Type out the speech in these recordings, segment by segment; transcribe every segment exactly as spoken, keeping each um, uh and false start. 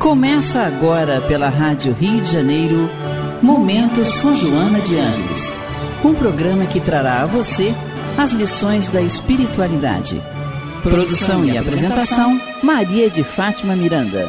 Começa agora pela Rádio Rio de Janeiro, Momento São Joana de Ângeles, um programa que trará a você as lições da espiritualidade. Produção e apresentação, Maria de Fátima Miranda.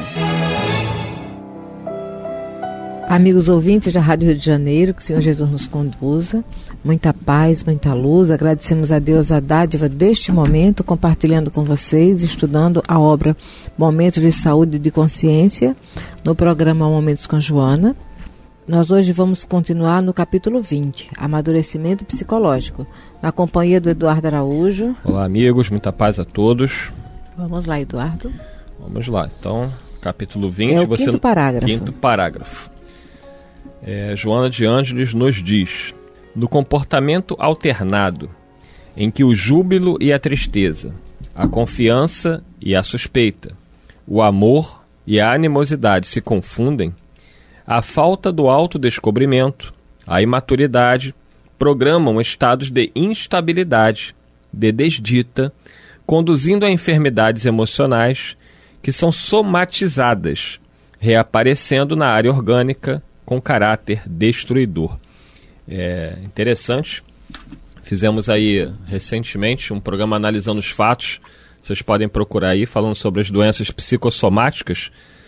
Amigos ouvintes da Rádio Rio de Janeiro, que o Senhor Jesus nos conduza, muita paz, muita luz. Agradecemos a Deus a dádiva deste momento, compartilhando com vocês, estudando a obra Momentos de Saúde e de Consciência, no programa Momentos com Joana. Nós hoje vamos continuar no capítulo vinte, Amadurecimento Psicológico, na companhia do Eduardo Araújo. Olá, amigos, muita paz a todos. Vamos lá, Eduardo. Vamos lá, então, capítulo vinte. É o você... quinto parágrafo. Quinto parágrafo. É, Joana de Ângeles nos diz: no comportamento alternado, em que o júbilo e a tristeza, a confiança e a suspeita, o amor e a animosidade se confundem, a falta do autodescobrimento, a imaturidade, programam estados de instabilidade, de desdita, conduzindo a enfermidades emocionais que são somatizadas, reaparecendo na área orgânica com caráter destruidor. É interessante. Fizemos aí recentemente um programa analisando os fatos. Vocês podem procurar aí, falando sobre as doenças psicossomáticas.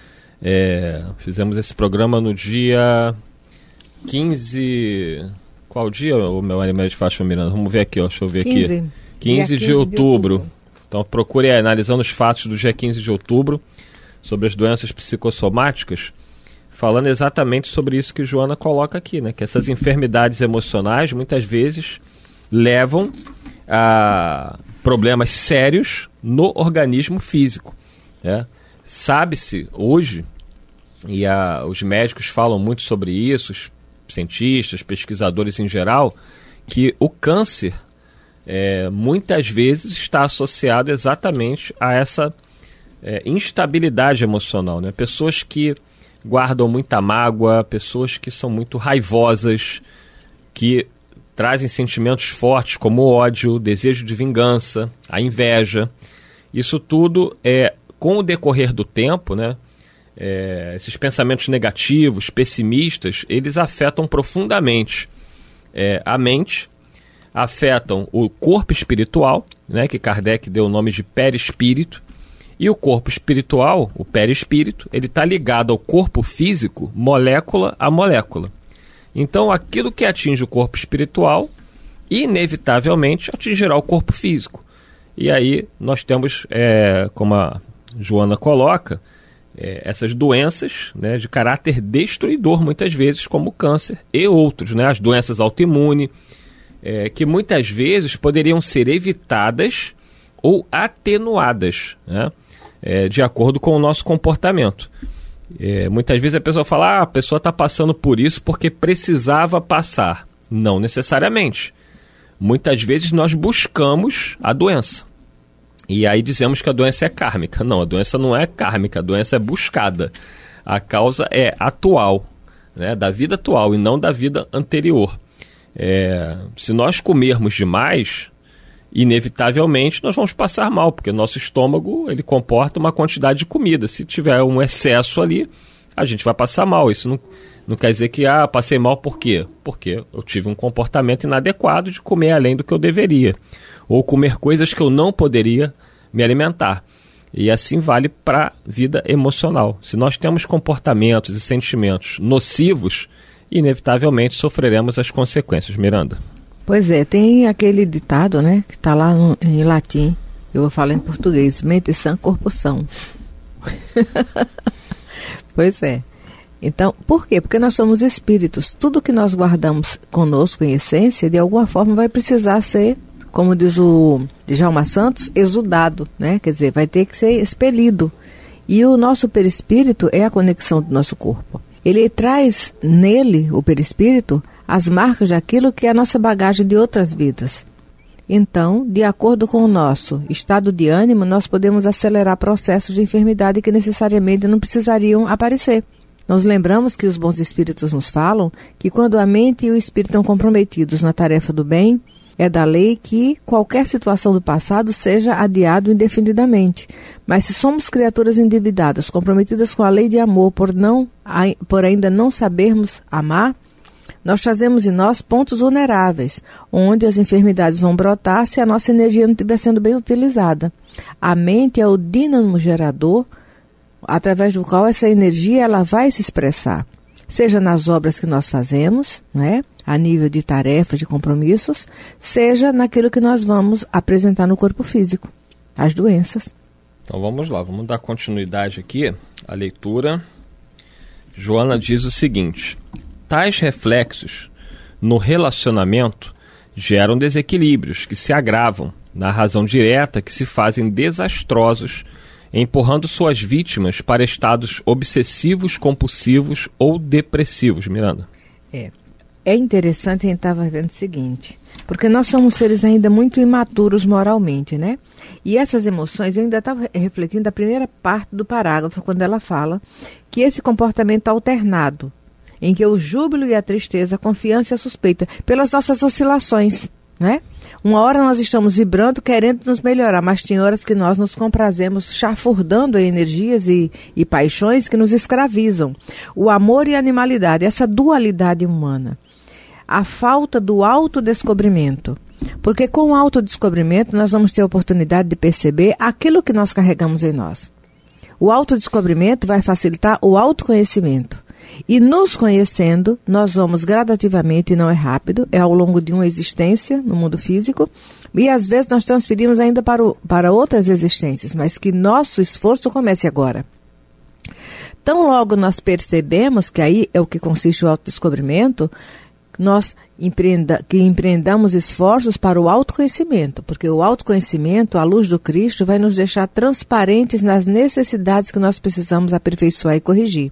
É, fizemos esse programa no dia quinze... Qual dia, o meu animal de Fátima Miranda? Vamos ver aqui, ó, deixa eu ver quinze. aqui. quinze de outubro. Então procure aí, analisando os fatos do dia quinze de outubro, sobre as doenças psicossomáticas, falando exatamente sobre isso que Joana coloca aqui, né? Que essas enfermidades emocionais muitas vezes levam a problemas sérios no organismo físico, né? Sabe-se hoje, e a, os médicos falam muito sobre isso, os cientistas, pesquisadores em geral, que o câncer é, muitas vezes está associado exatamente a essa é, instabilidade emocional, né? Pessoas que guardam muita mágoa, pessoas que são muito raivosas, que trazem sentimentos fortes como o ódio, o desejo de vingança, a inveja. Isso tudo, é, com o decorrer do tempo, né, é, esses pensamentos negativos, pessimistas, eles afetam profundamente é, a mente, afetam o corpo espiritual, né, que Kardec deu o nome de perispírito. E o corpo espiritual, o perispírito, ele está ligado ao corpo físico, molécula a molécula. Então, aquilo que atinge o corpo espiritual, inevitavelmente atingirá o corpo físico. E aí nós temos, é, como a Joana coloca, é, essas doenças, né, de caráter destruidor, muitas vezes, como o câncer e outros, né, as doenças autoimunes, é, que muitas vezes poderiam ser evitadas ou atenuadas, né? É, de acordo com o nosso comportamento. É, muitas vezes a pessoa fala, ah, a pessoa está passando por isso porque precisava passar. Não necessariamente. Muitas vezes nós buscamos a doença. E aí dizemos que a doença é kármica. Não, a doença não é kármica, a doença é buscada. A causa é atual, né, da vida atual e não da vida anterior. É, se nós comermos demais, inevitavelmente nós vamos passar mal, porque o nosso estômago, ele comporta uma quantidade de comida. Se tiver um excesso ali, a gente vai passar mal. Isso não, não quer dizer que, ah, passei mal por quê? Porque eu tive um comportamento inadequado de comer além do que eu deveria, ou comer coisas que eu não poderia me alimentar. E assim vale para a vida emocional. Se nós temos comportamentos e sentimentos nocivos, inevitavelmente sofreremos as consequências. Miranda. Pois é, tem aquele ditado, né, que está lá no, em latim, eu vou falar em português, mente sã, corpo são. Pois é. Então, por quê? Porque nós somos espíritos. Tudo que nós guardamos conosco em essência, de alguma forma vai precisar ser, como diz o Djalma Santos, exudado, né? Quer dizer, vai ter que ser expelido. E o nosso perispírito é a conexão do nosso corpo. Ele traz nele, o perispírito, as marcas daquilo que é a nossa bagagem de outras vidas. Então, de acordo com o nosso estado de ânimo, nós podemos acelerar processos de enfermidade que necessariamente não precisariam aparecer. Nós lembramos que os bons espíritos nos falam que quando a mente e o espírito estão comprometidos na tarefa do bem, É da lei que qualquer situação do passado seja adiado indefinidamente. Mas se somos criaturas endividadas, comprometidas com a lei de amor por, não, por ainda não sabermos amar, nós trazemos em nós pontos vulneráveis, onde as enfermidades vão brotar se a nossa energia não estiver sendo bem utilizada. A mente é o dínamo gerador, através do qual essa energia ela vai se expressar, seja nas obras que nós fazemos, não é? A nível de tarefas, de compromissos, seja naquilo que nós vamos apresentar no corpo físico, as doenças. Então vamos lá, vamos dar continuidade aqui à leitura. Joana diz o seguinte: tais reflexos no relacionamento geram desequilíbrios que se agravam, na razão direta que se fazem desastrosos, empurrando suas vítimas para estados obsessivos, compulsivos ou depressivos. Miranda. É, é interessante, a gente estava vendo o seguinte, porque nós somos seres ainda muito imaturos moralmente, né? E essas emoções, eu ainda estava refletindo a primeira parte do parágrafo, quando ela fala que esse comportamento alternado, em que o júbilo e a tristeza, a confiança e a suspeita, pelas nossas oscilações, né? Uma hora nós estamos vibrando, querendo nos melhorar, mas tem horas que nós nos comprazemos chafurdando energias e, e paixões que nos escravizam. O amor e a animalidade, essa dualidade humana. A falta do autodescobrimento. Porque com o autodescobrimento nós vamos ter a oportunidade de perceber aquilo que nós carregamos em nós. O autodescobrimento vai facilitar o autoconhecimento. E nos conhecendo, nós vamos gradativamente, e não é rápido, é ao longo de uma existência no mundo físico, e às vezes nós transferimos ainda para, o, para outras existências, mas que nosso esforço comece agora. Tão logo nós percebemos, que aí é o que consiste o autodescobrimento, nós empreenda, que empreendamos esforços para o autoconhecimento, porque o autoconhecimento, à luz do Cristo, vai nos deixar transparentes nas necessidades que nós precisamos aperfeiçoar e corrigir.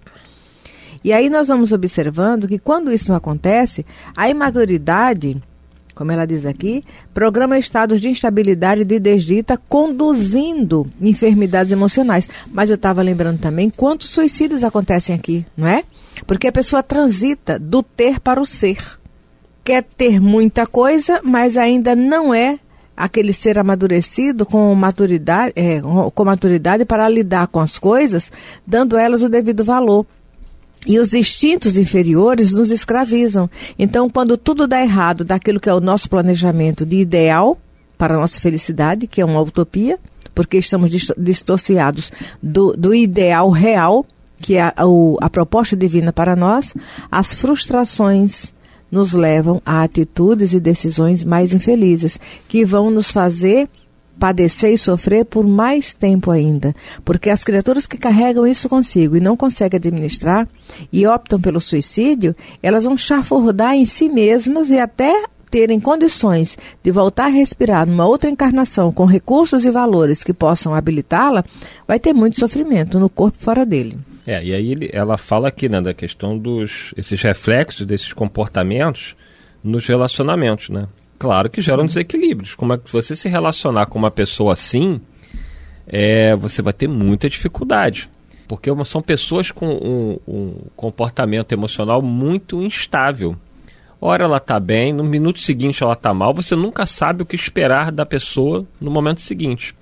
E aí nós vamos observando que quando isso não acontece, a imaturidade, como ela diz aqui, programa estados de instabilidade e de desdita, conduzindo enfermidades emocionais. Mas eu estava lembrando também quantos suicídios acontecem aqui, não é? Porque a pessoa transita do ter para o ser. Quer ter muita coisa, mas ainda não é aquele ser amadurecido com maturidade, é, com maturidade para lidar com as coisas, dando a elas o devido valor. E os instintos inferiores nos escravizam. Então, quando tudo dá errado daquilo que é o nosso planejamento de ideal para a nossa felicidade, que é uma utopia, porque estamos distorciados do, do ideal real, que é a, o, a proposta divina para nós, as frustrações nos levam a atitudes e decisões mais infelizes, que vão nos fazer padecer e sofrer por mais tempo ainda, porque as criaturas que carregam isso consigo e não conseguem administrar e optam pelo suicídio, elas vão chafurdar em si mesmas e até terem condições de voltar a respirar numa outra encarnação com recursos e valores que possam habilitá-la, vai ter muito sofrimento no corpo e fora dele. É, e aí ele, ela fala aqui, né, da questão dos esses reflexos desses comportamentos nos relacionamentos, né? Claro que geram desequilíbrios. Como é que você se relacionar com uma pessoa assim, é, você vai ter muita dificuldade. Porque são pessoas com um, um comportamento emocional muito instável. Ora ela está bem, no minuto seguinte ela está mal, você nunca sabe o que esperar da pessoa no momento seguinte.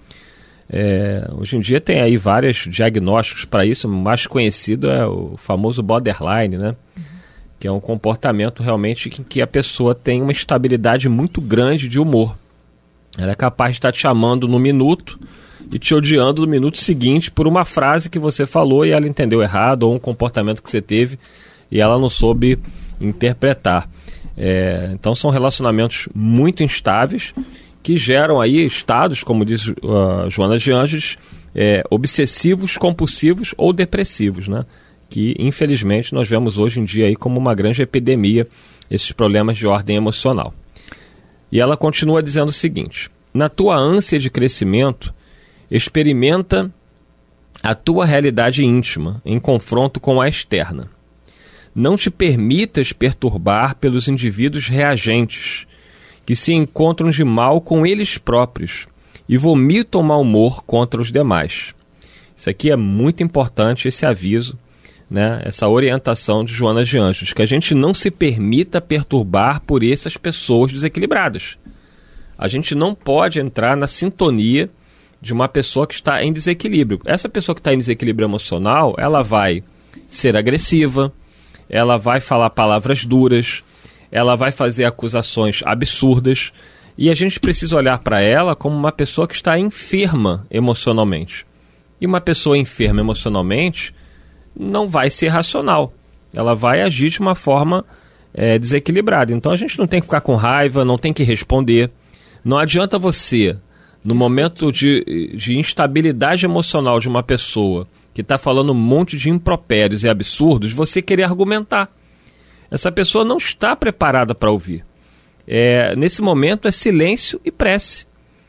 É, hoje em dia tem aí vários diagnósticos para isso, o mais conhecido é o famoso borderline, né? Que é um comportamento realmente em que a pessoa tem uma estabilidade muito grande de humor. Ela é capaz de estar te chamando no minuto e te odiando no minuto seguinte por uma frase que você falou e ela entendeu errado, ou um comportamento que você teve e ela não soube interpretar. É, então são relacionamentos muito instáveis que geram aí estados, como diz uh, Joana de Ângeles, é, obsessivos, compulsivos ou depressivos, né? Que infelizmente nós vemos hoje em dia aí como uma grande epidemia, esses problemas de ordem emocional. E ela continua dizendo o seguinte: na tua ânsia de crescimento, experimenta a tua realidade íntima em confronto com a externa. Não te permitas perturbar pelos indivíduos reagentes, que se encontram de mal com eles próprios e vomitam mau humor contra os demais. Isso aqui é muito importante, esse aviso, né, essa orientação de Joana de Ângeles, que a gente não se permita perturbar por essas pessoas desequilibradas. A gente não pode entrar na sintonia de uma pessoa que está em desequilíbrio. Essa pessoa que está em desequilíbrio emocional, ela vai ser agressiva, ela vai falar palavras duras, ela vai fazer acusações absurdas, e a gente precisa olhar para ela como uma pessoa que está enferma emocionalmente. E uma pessoa enferma emocionalmente não vai ser racional, ela vai agir de uma forma é, desequilibrada. Então a gente não tem que ficar com raiva, não tem que responder. Não adianta você, no momento de, de instabilidade emocional de uma pessoa que está falando um monte de impropérios e absurdos, você querer argumentar. Essa pessoa não está preparada para ouvir. É, nesse momento é silêncio e prece.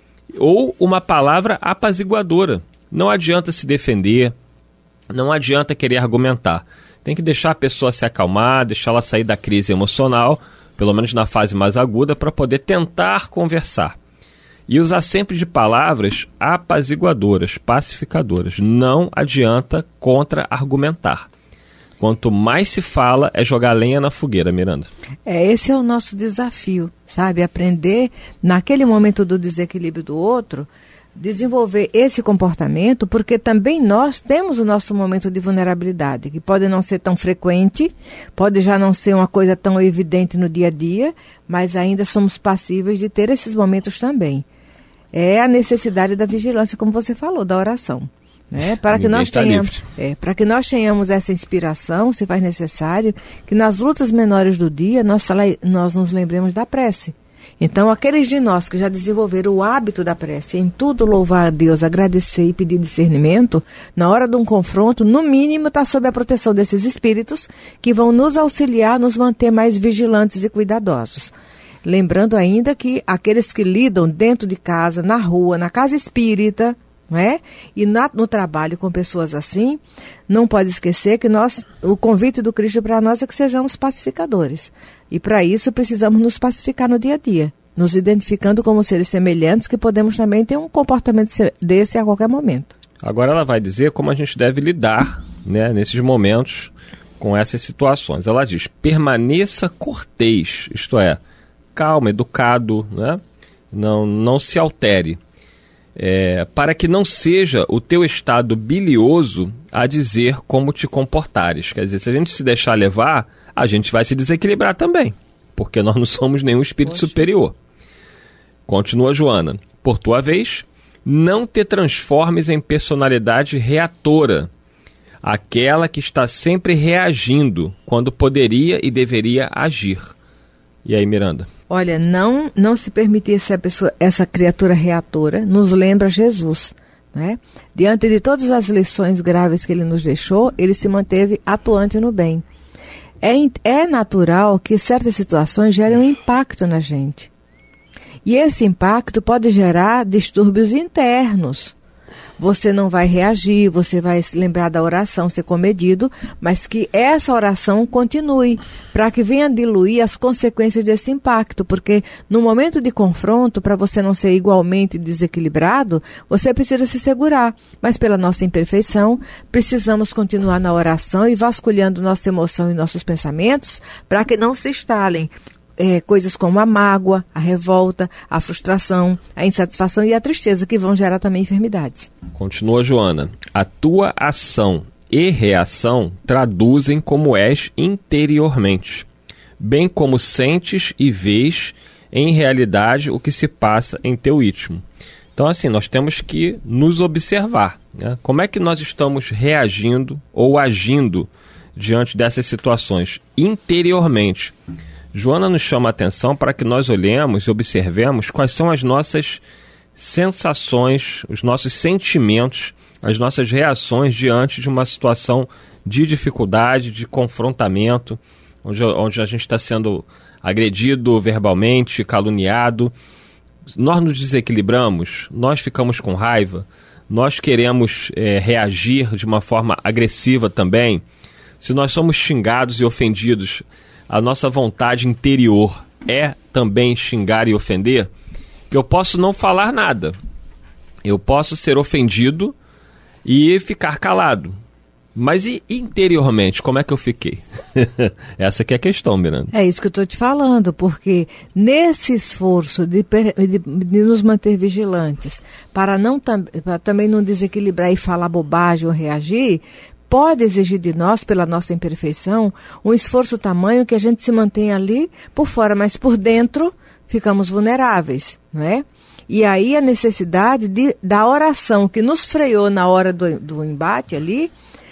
Ou uma palavra apaziguadora. Não adianta se defender, não adianta querer argumentar. Tem que deixar a pessoa se acalmar, deixá-la sair da crise emocional, pelo menos na fase mais aguda, para poder tentar conversar. E usar sempre de palavras apaziguadoras, pacificadoras. Não adianta contra-argumentar. Quanto mais se fala, é jogar lenha na fogueira, Miranda. É, esse é o nosso desafio, sabe? Aprender, naquele momento do desequilíbrio do outro, desenvolver esse comportamento, porque também nós temos o nosso momento de vulnerabilidade, que pode não ser tão frequente, pode já não ser uma coisa tão evidente no dia a dia, mas ainda somos passíveis de ter esses momentos também. É a necessidade da vigilância, como você falou, da oração. Né? Para que nós tenhamos, é, para que nós tenhamos essa inspiração, se faz necessário que nas lutas menores do dia nós, nós nos lembremos da prece. Então, aqueles de nós que já desenvolveram o hábito da prece, em tudo louvar a Deus, agradecer e pedir discernimento, na hora de um confronto, no mínimo está sob a proteção desses espíritos que vão nos auxiliar, nos manter mais vigilantes e cuidadosos. Lembrando ainda que aqueles que lidam dentro de casa, na rua, na casa espírita, não é? E na, no trabalho com pessoas assim, não pode esquecer que nós, o convite do Cristo para nós é que sejamos pacificadores. E para isso precisamos nos pacificar no dia a dia, nos identificando como seres semelhantes que podemos também ter um comportamento desse a qualquer momento. Agora ela vai dizer como a gente deve lidar, né, nesses momentos com essas situações. Ela diz, permaneça cortês, isto é, calmo, educado, né? não, não se altere. É, para que não seja o teu estado bilioso a dizer como te comportares. Quer dizer, se a gente se deixar levar, a gente vai se desequilibrar também, porque nós não somos nenhum espírito Poxa. superior. Continua Joana. Por tua vez, não te transformes em personalidade reatora, aquela que está sempre reagindo quando poderia e deveria agir. E aí, Miranda? Olha, não, não se permitir essa, pessoa, essa criatura reatora, nos lembra Jesus, né? Diante de todas as lições graves que ele nos deixou, ele se manteve atuante no bem. É, é natural que certas situações gerem um impacto na gente. E esse impacto pode gerar distúrbios internos. Você não vai reagir, você vai se lembrar da oração, ser comedido, mas que essa oração continue, para que venha diluir as consequências desse impacto, porque no momento de confronto, para você não ser igualmente desequilibrado, você precisa se segurar, mas pela nossa imperfeição, precisamos continuar na oração e vasculhando nossa emoção e nossos pensamentos, para que não se instalem É, coisas como a mágoa, a revolta, a frustração, a insatisfação e a tristeza, que vão gerar também enfermidades. Continua Joana. A tua ação e reação traduzem como és interiormente, bem como sentes e vês em realidade o que se passa em teu íntimo. Então, assim, nós temos que nos observar, né? Como é que nós estamos reagindo ou agindo diante dessas situações interiormente? Joana nos chama a atenção para que nós olhemos e observemos quais são as nossas sensações, os nossos sentimentos, as nossas reações diante de uma situação de dificuldade, de confrontamento, onde, onde a gente está sendo agredido verbalmente, caluniado. Nós nos desequilibramos, nós ficamos com raiva, nós queremos é, reagir de uma forma agressiva também. Se nós somos xingados e ofendidos, a nossa vontade interior é também xingar e ofender, que eu posso não falar nada. Eu posso ser ofendido e ficar calado. Mas e interiormente, como é que eu fiquei? Essa que é a questão, Miranda. É isso que eu estou te falando, porque nesse esforço de, de, de nos manter vigilantes, para, não tam, para também não desequilibrar e falar bobagem ou reagir, pode exigir de nós, pela nossa imperfeição, um esforço tamanho que a gente se mantenha ali por fora, mas por dentro ficamos vulneráveis, não é? E aí a necessidade de, da oração que nos freou na hora do, do embate ali,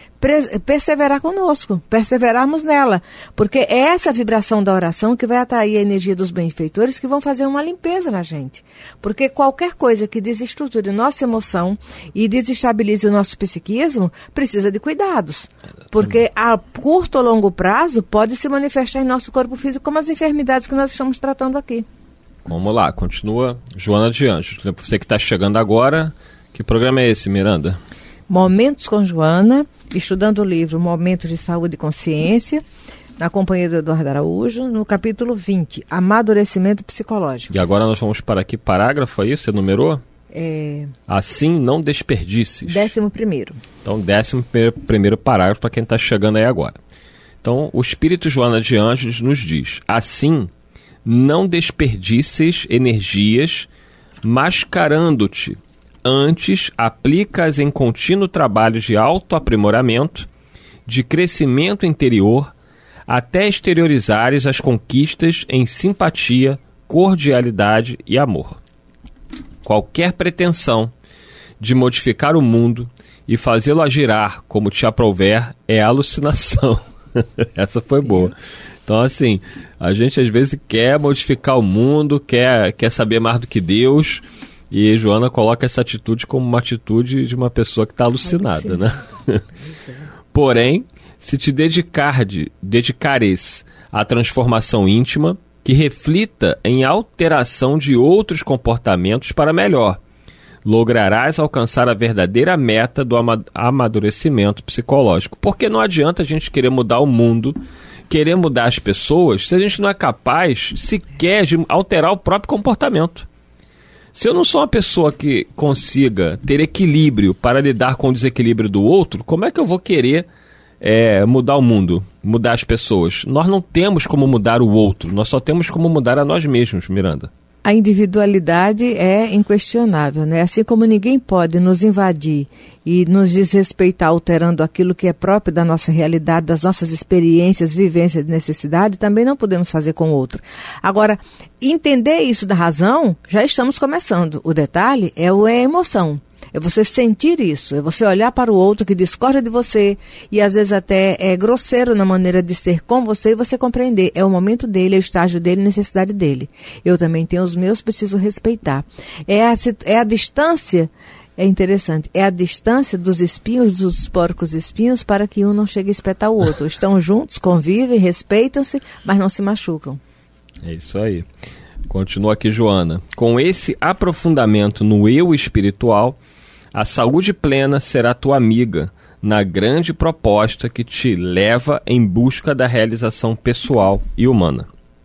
perseverar conosco, perseverarmos nela, porque é essa vibração da oração que vai atrair a energia dos benfeitores que vão fazer uma limpeza na gente, porque qualquer coisa que desestruture nossa emoção e desestabilize o nosso psiquismo precisa de cuidados, porque a curto ou longo prazo pode se manifestar em nosso corpo físico como as enfermidades que nós estamos tratando aqui. Vamos lá, continua Joana de Anjos. Você que está chegando agora, que programa é esse, Miranda? Momentos com Joana, estudando o livro Momentos de Saúde e Consciência, na companhia do Eduardo Araújo, no capítulo vinte, Amadurecimento Psicológico. E agora nós vamos para que parágrafo aí? Você numerou? É... Assim não desperdices. Décimo primeiro. Então, décimo primeiro parágrafo para quem está chegando aí agora. Então, o Espírito Joana de Anjos nos diz: assim não desperdices energias mascarando-te. Antes, aplica-as em contínuo trabalho de autoaprimoramento, de crescimento interior, até exteriorizares as conquistas em simpatia, cordialidade e amor. Qualquer pretensão de modificar o mundo e fazê-lo agirar como te aprouver é alucinação. Essa foi boa. Então, assim, a gente às vezes quer modificar o mundo, quer, quer saber mais do que Deus... E Joana coloca essa atitude como uma atitude de uma pessoa que está alucinada, né? Porém, se te dedicar de, dedicares à transformação íntima, que reflita em alteração de outros comportamentos para melhor, lograrás alcançar a verdadeira meta do ama- amadurecimento psicológico. Porque não adianta a gente querer mudar o mundo, querer mudar as pessoas, se a gente não é capaz sequer de alterar o próprio comportamento. Se eu não sou uma pessoa que consiga ter equilíbrio para lidar com o desequilíbrio do outro, como é que eu vou querer é, mudar o mundo, mudar as pessoas? Nós não temos como mudar o outro, nós só temos como mudar a nós mesmos, Miranda. A individualidade é inquestionável, né? Assim como ninguém pode nos invadir e nos desrespeitar alterando aquilo que é próprio da nossa realidade, das nossas experiências, vivências de necessidade, também não podemos fazer com o outro. Agora, entender isso da razão, já estamos começando. O detalhe é a emoção. É você sentir isso, é você olhar para o outro que discorda de você e às vezes até é grosseiro na maneira de ser com você e você compreender. É o momento dele, é o estágio dele, a necessidade dele. Eu também tenho os meus, preciso respeitar. É a, é a distância, é interessante, é a distância dos espinhos, dos porcos espinhos para que um não chegue a espetar o outro. Estão juntos, convivem, respeitam-se, mas não se machucam. É isso aí. Continua aqui, Joana. Com esse aprofundamento no eu espiritual, a saúde plena será tua amiga na grande proposta que te leva em busca da realização pessoal e humana.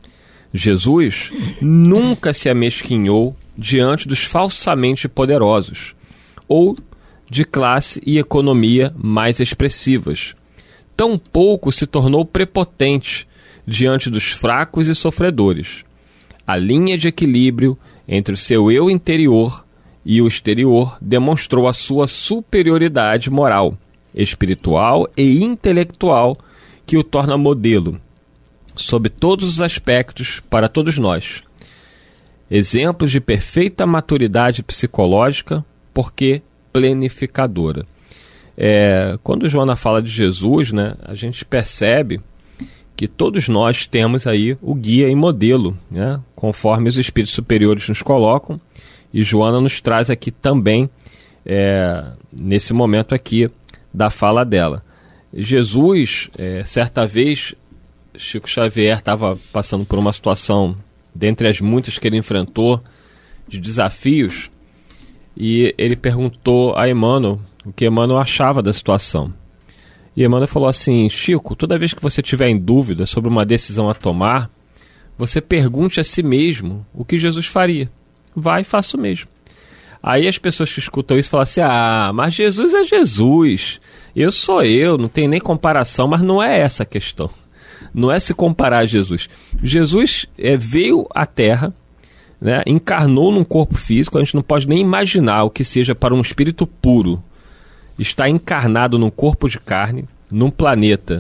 Jesus nunca se amesquinhou diante dos falsamente poderosos ou de classe e economia mais expressivas. Tampouco se tornou prepotente diante dos fracos e sofredores. A linha de equilíbrio entre o seu eu interior e o exterior demonstrou a sua superioridade moral, espiritual e intelectual que o torna modelo, sob todos os aspectos, para todos nós. Exemplos de perfeita maturidade psicológica, porque planificadora. É, quando Joana fala de Jesus, né, a gente percebe que todos nós temos aí o guia e modelo, né, conforme os espíritos superiores nos colocam. E Joana nos traz aqui também, é, nesse momento aqui, da fala dela. Jesus, é, certa vez, Chico Xavier estava passando por uma situação, dentre as muitas que ele enfrentou, de desafios, e ele perguntou a Emmanuel o que Emmanuel achava da situação. E Emmanuel falou assim: Chico, toda vez que você tiver em dúvida sobre uma decisão a tomar, você pergunte a si mesmo o que Jesus faria. Vai e faça o mesmo. Aí as pessoas que escutam isso falam assim: ah, mas Jesus é Jesus. Eu sou eu, não tem nem comparação, mas não é essa a questão. Não é se comparar a Jesus. Jesus é, veio à Terra, né, encarnou num corpo físico. A gente não pode nem imaginar o que seja para um espírito puro estar encarnado num corpo de carne, num planeta,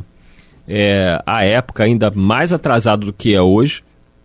é, à época ainda mais atrasado do que é hoje.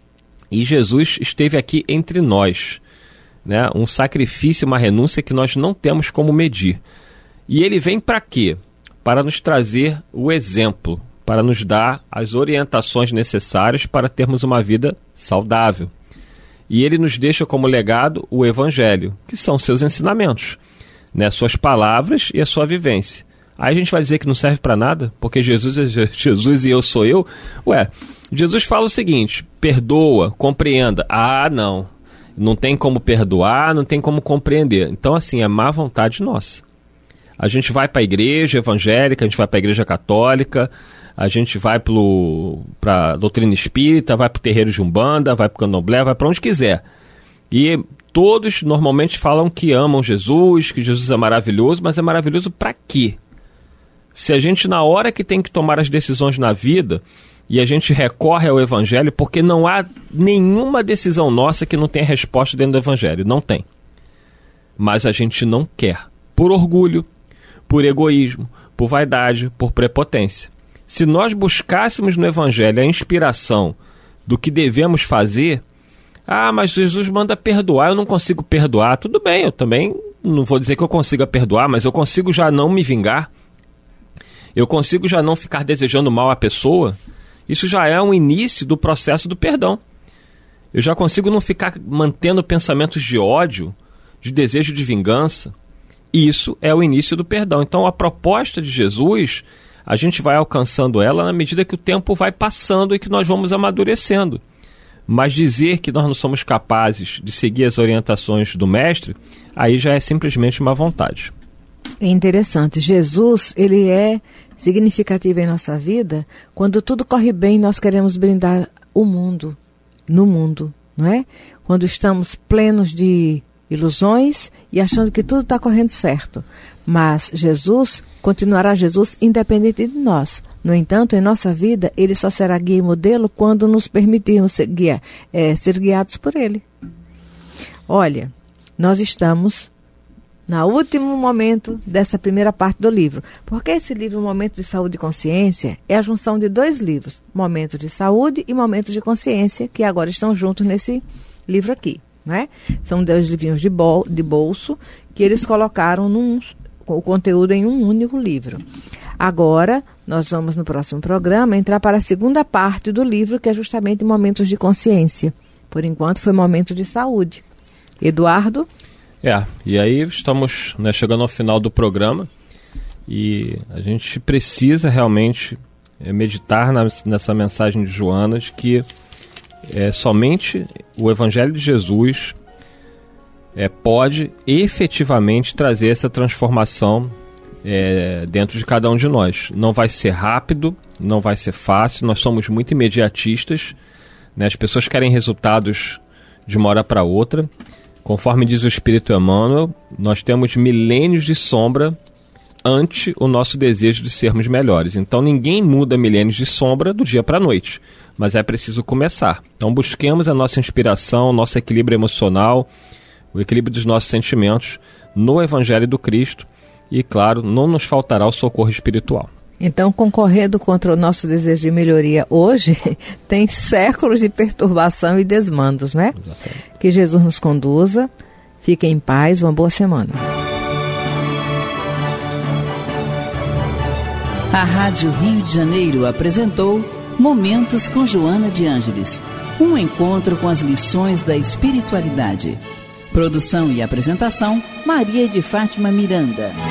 E Jesus esteve aqui entre nós, né, um sacrifício, uma renúncia que nós não temos como medir. E ele vem para quê? Para nos trazer o exemplo, para nos dar as orientações necessárias para termos uma vida saudável. E ele nos deixa como legado o Evangelho, que são seus ensinamentos, né, suas palavras e a sua vivência. Aí a gente vai dizer que não serve para nada, porque Jesus é Jesus e eu sou eu? Ué, Jesus fala o seguinte: perdoa, compreenda. Ah, não, não tem como perdoar, não tem como compreender. Então, assim, é má vontade nossa. A gente vai para a igreja evangélica, a gente vai para a igreja católica, a gente vai para a doutrina espírita, vai para o terreiro de Umbanda, vai para o candomblé, vai para onde quiser. E todos normalmente falam que amam Jesus, que Jesus é maravilhoso, mas é maravilhoso para quê? Se a gente, na hora que tem que tomar as decisões na vida, e a gente recorre ao Evangelho, porque não há nenhuma decisão nossa que não tenha resposta dentro do Evangelho, não tem. Mas a gente não quer, por orgulho, por egoísmo, por vaidade, por prepotência. Se nós buscássemos no Evangelho a inspiração do que devemos fazer, ah, mas Jesus manda perdoar, eu não consigo perdoar. Tudo bem, eu também não vou dizer que eu consiga perdoar, mas eu consigo já não me vingar. Eu consigo já não ficar desejando mal à pessoa. Isso já é um início do processo do perdão. Eu já consigo não ficar mantendo pensamentos de ódio, de desejo de vingança. Isso é o início do perdão. Então, a proposta de Jesus, a gente vai alcançando ela na medida que o tempo vai passando e que nós vamos amadurecendo. Mas dizer que nós não somos capazes de seguir as orientações do Mestre, aí já é simplesmente uma vontade. É interessante. Jesus, ele é significativo em nossa vida. Quando tudo corre bem, nós queremos brindar o mundo, no mundo, não é? Quando estamos plenos de ilusões e achando que tudo está correndo certo. Mas Jesus continuará Jesus independente de nós. No entanto, em nossa vida, ele só será guia e modelo quando nos permitirmos ser, guia, é, ser guiados por ele. Olha, nós estamos no último momento dessa primeira parte do livro. Porque esse livro, Momento de Saúde e Consciência, é a junção de dois livros, Momento de Saúde e Momento de Consciência, que agora estão juntos nesse livro aqui. Não é? São dois livrinhos de, bol, de bolso que eles colocaram num, o conteúdo em um único livro. Agora, nós vamos no próximo programa entrar para a segunda parte do livro, que é justamente Momentos de Consciência. Por enquanto foi Momento de Saúde. Eduardo? É, e aí estamos, né, chegando ao final do programa e a gente precisa realmente é, meditar na, nessa mensagem de Joana de que é, somente o Evangelho de Jesus é, pode efetivamente trazer essa transformação é, dentro de cada um de nós. Não vai ser rápido, não vai ser fácil, nós somos muito imediatistas, né? As pessoas querem resultados de uma hora para outra. Conforme diz o Espírito Emmanuel, nós temos milênios de sombra ante o nosso desejo de sermos melhores. Então ninguém muda milênios de sombra do dia para a noite, mas é preciso começar. Então busquemos a nossa inspiração, o nosso equilíbrio emocional, o equilíbrio dos nossos sentimentos no Evangelho do Cristo e, claro, não nos faltará o socorro espiritual. Então, concorrendo contra o nosso desejo de melhoria hoje, tem séculos de perturbação e desmandos, não é? Exatamente. Que Jesus nos conduza. Fiquem em paz, uma boa semana. A Rádio Rio de Janeiro apresentou Momentos com Joana de Ângeles, um encontro com as lições da espiritualidade. Produção e apresentação, Maria de Fátima Miranda.